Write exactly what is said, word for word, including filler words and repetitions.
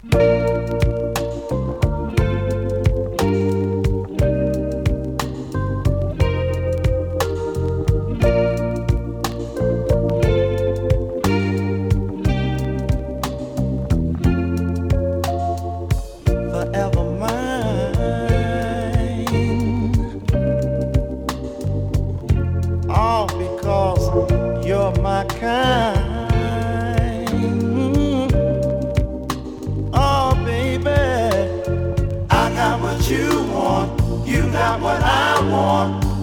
Forever mine, all because you're my kind. Oh baby, I got what you want, you got what I want.